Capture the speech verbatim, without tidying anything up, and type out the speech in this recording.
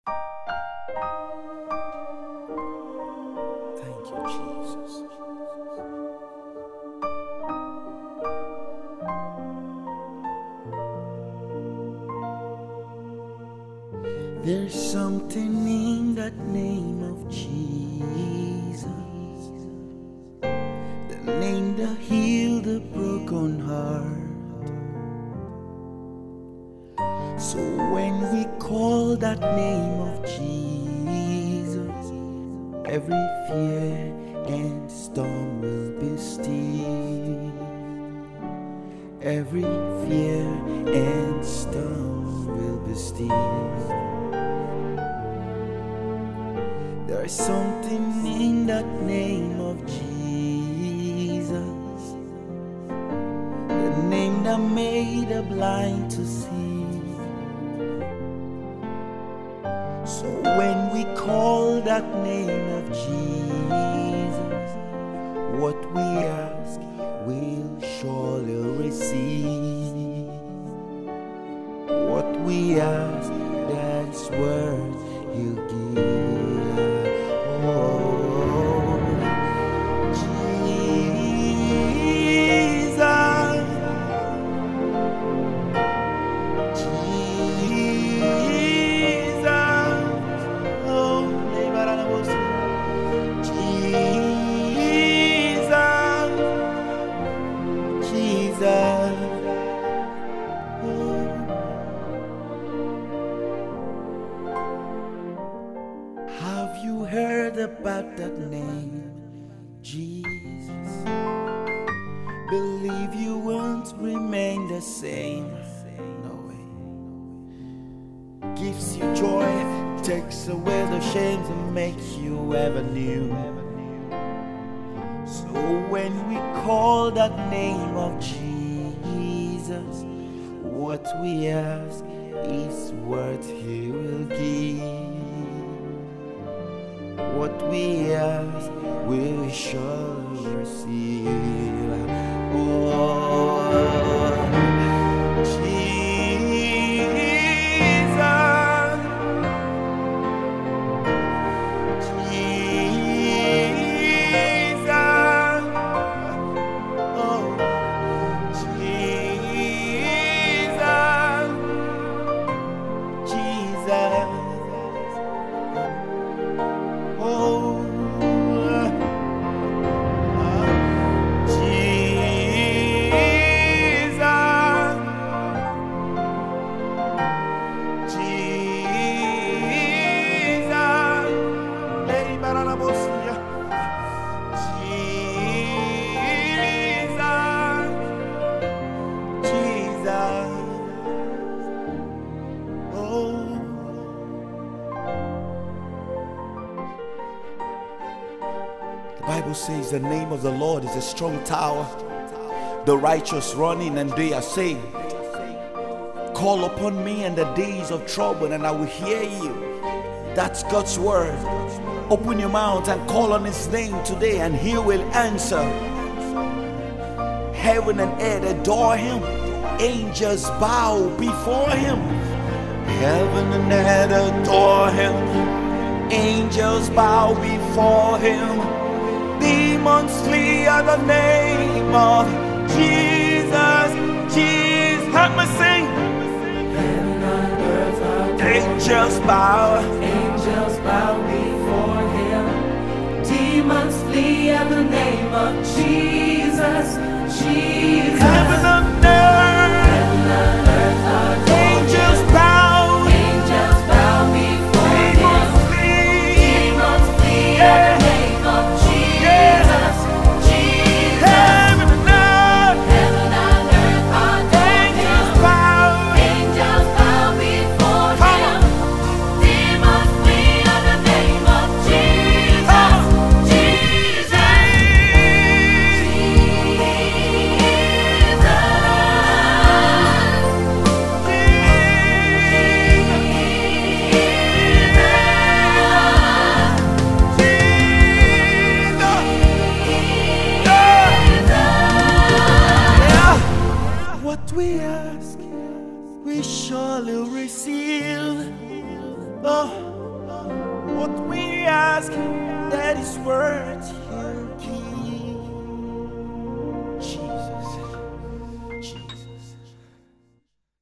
Thank you, Jesus. There's something in that name of Jesus, the name that healed the broken heart. So when we call that name of Jesus, every fear and storm will be still. Every fear and storm will be still. There's something in that name of Jesus, the name that made the blind to see. So when we call that name of Jesus, what we ask we'll surely receive. What we ask, that's what He'll give. Oh, Jesus, Jesus, oh, Jesus, Jesus, oh. Have you heard about that name, Jesus? Believe you won't remain the same. No way. Gives you joy, takes away the shames and makes you ever new. So when we call that name of Jesus, what we ask is what He will give. What we ask, we shall receive. Oh, Jesus, Jesus, oh, Jesus, Jesus. Oh, Jesus, Jesus, Lady Baranabosia, Jesus, Jesus, oh. The Bible says the name of the Lord is a strong tower. The righteous run in and they are saved. Call upon me in the days of trouble and I will hear you. That's God's word. Open your mouth and call on His name today and He will answer. Heaven and earth adore Him. Angels bow before Him. Heaven and earth adore Him. Angels bow before Him. Demons flee at the name of Jesus. Jesus, help me sing. Heaven and earth adore Angels bow. Angels bow before Him. Demons flee at the name of Jesus. Jesus. Heaven and earth. Heaven and earth adore Angels Him. bow. Angels bow before Him. Demons flee. Demons flee at the name of Jesus. Jesus. Heaven and earth. Heaven and earth adore Angels Him. bow. Angels bow before Come Him. on. Demons flee at the name of Jesus. Come on. Jesus. What we ask, we surely receive. Oh. what we ask, that is worth you